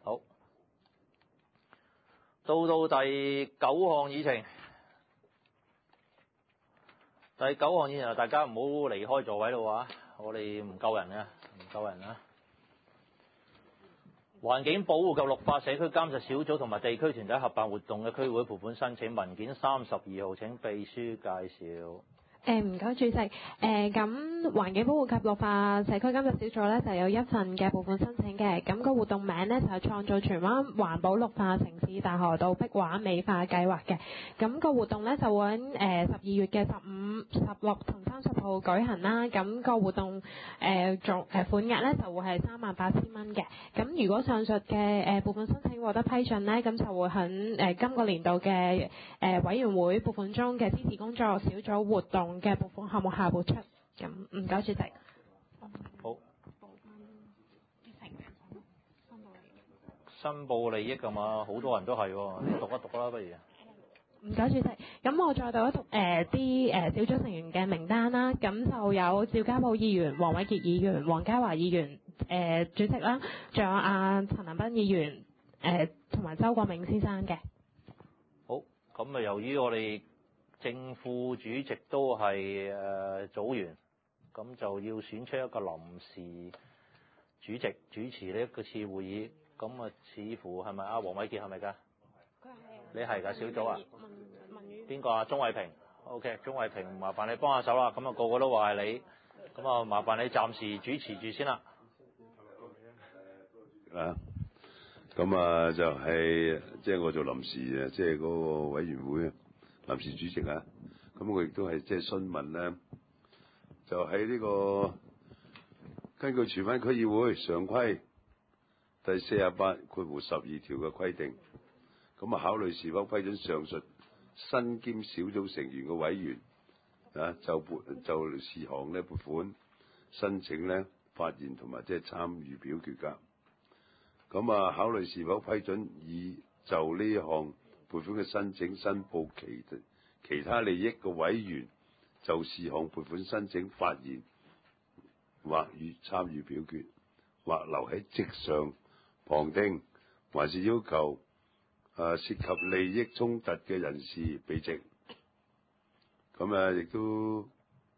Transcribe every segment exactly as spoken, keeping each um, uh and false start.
好，到到第九項議程。第九項議程，大家唔好離開座位咯喎，我哋唔夠人啊，唔夠人啊！環境保護及綠化社區監察小組同埋地區團體合辦活動嘅區會撥款申請文件三十二號，請秘書介紹。 誒唔該主席，誒咁環境保護及綠化社區監察小組咧就有一份嘅撥款申請嘅，咁、那個活動名咧就係、是、創造荃灣環保綠化城市大河道壁畫美化計劃嘅，咁、那個活動咧就會喺誒十二月嘅十五、十六同三十號舉行啦，咁、那個活動誒總誒款額咧就會係三萬八千蚊嘅，咁如果上述嘅誒撥款申請獲得批准咧，咁就會喺誒今個年度嘅誒、呃、委員會撥款中嘅支持工作小組活動嘅撥款項目下撥出，咁唔該主席。 好。申報利益㗎嘛，好多人都係喎，你讀一讀啦，不如。 唔該主席，咁我再讀一讀誒啲誒小組成員嘅名單啦，咁就有趙家寶議員、黃偉傑議員、黃家華議員誒、呃、主席啦，仲有阿陳恒鑌議員誒同埋周國明先生嘅。 好，咁啊由於我哋正副主席都係誒、呃、組員，咁就要選出一個臨時主席主持呢一個次會議。咁啊，似乎係咪啊？黃偉傑係咪㗎？佢係。你係㗎，小組啊？邊個啊？鍾慧萍。OK，鍾慧萍，麻煩你幫下手啦。咁啊，個個都話係你。咁啊，麻煩你暫時主持住先啦。 啊，咁啊就係即係我做臨時啊，即係嗰個委員會臨時主席啊。咁我亦都係即係詢問咧，就喺呢個根據荃灣區議會常規第四十八括弧十二條嘅規定，咁啊考慮是否批准上述身兼小組成員嘅委員啊，就撥就事項咧撥款申請咧發言同埋即係參與表決㗎。咁啊考慮是否批准以就呢項撥款嘅申請申報其其他利益嘅委員就事項撥款申請發言或與參與表決，或留喺席上旁聽，還是要求誒、啊、涉及利益衝突嘅人士避席。咁啊，亦都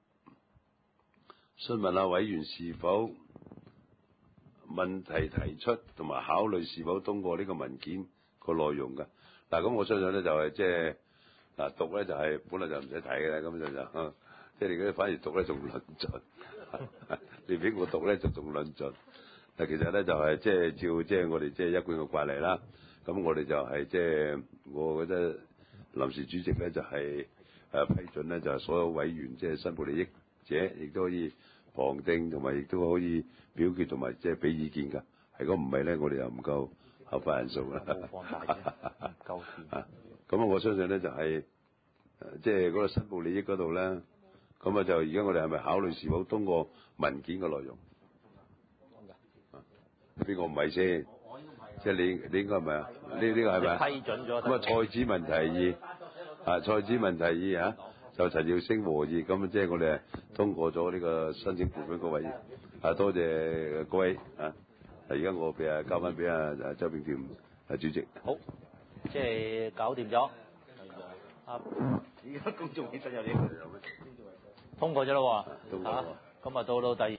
詢問下委員是否問題提出同埋考慮是否通過呢個文件個內容㗎。嗱，咁我相信咧就係即係嗱讀咧就係、是、本來就唔使睇嘅啦，咁就就即係你嗰啲反而讀咧仲論盡，你俾我讀咧就仲論盡。但其實咧就係即係照即係我哋即係一貫嘅慣例啦。咁我哋就係即係我覺得臨時主席咧就係誒批准咧就係所有委員即係申報利益者，亦都可以旁聽同埋亦都可以表決同埋即係俾意見㗎。如果唔係咧，我哋又唔夠合法人數啦。 放大啫，夠啊！咁啊，我相信咧就係即係嗰個申報利益嗰度咧，咁啊就而家我哋係咪考慮是否通過文件嘅內容？邊個唔係先？即係你，你應該係咪啊？呢呢個係咪？ 批准咗。 咁啊，蔡子文提議啊，蔡子文提議啊，就陳耀升和議，咁即係我哋係通過咗呢個申請撥款嗰位啊，多謝各位啊！而家我俾啊交翻俾啊周炳添啊主席。 好，即係搞掂咗。啊！而家公眾諮詢有呢個通過咗啦喎。 通過。 咁啊，到到第二。